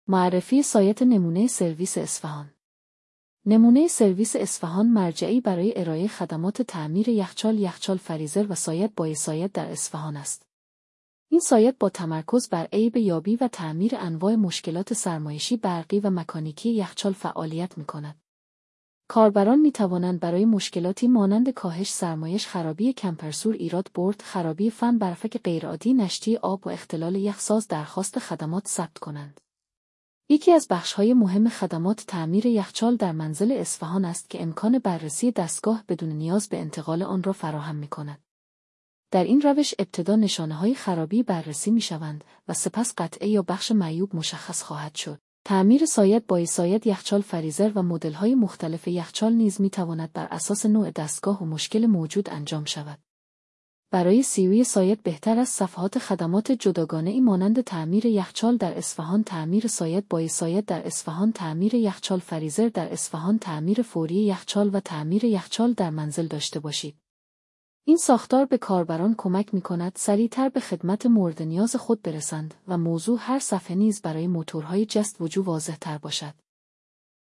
معرفی سایت نمونه سرویس اصفهان. نمونه سرویس اصفهان مرجعی برای ارائه خدمات تعمیر یخچال فریزر و سایت بای سایت در اصفهان است. این سایت با تمرکز بر عیب یابی و تعمیر انواع مشکلات سرمایشی برقی و مکانیکی یخچال فعالیت می‌کند. کاربران می‌توانند برای مشکلاتی مانند کاهش سرمایش، خرابی کمپرسور، ایراد برد، خرابی فن، برفک غیرعادی، نشتی آب و اختلال یخساز درخواست خدمات ثبت کنند. یکی از بخش‌های مهم خدمات تعمیر یخچال در منزل اصفهان است که امکان بررسی دستگاه بدون نیاز به انتقال آن را فراهم می‌کند. در این روش ابتدا نشانه‌های خرابی بررسی می‌شوند و سپس قطعه یا بخش معیوب مشخص خواهد شد. تعمیر سایت بای سایت یخچال فریزر و مدل‌های مختلف یخچال نیز می‌تواند بر اساس نوع دستگاه و مشکل موجود انجام شود. برای سیوی سایت بهتر است صفحات خدمات جداگانه‌ای مانند تعمیر یخچال در اصفهان، تعمیر سایت بای سایت در اصفهان، تعمیر یخچال فریزر در اصفهان، تعمیر فوری یخچال و تعمیر یخچال در منزل داشته باشید. این ساختار به کاربران کمک می‌کند سریعتر به خدمت مورد نیاز خود برسند و موضوع هر صفحه نیز برای موتورهای جست‌وجو واضح‌تر باشد.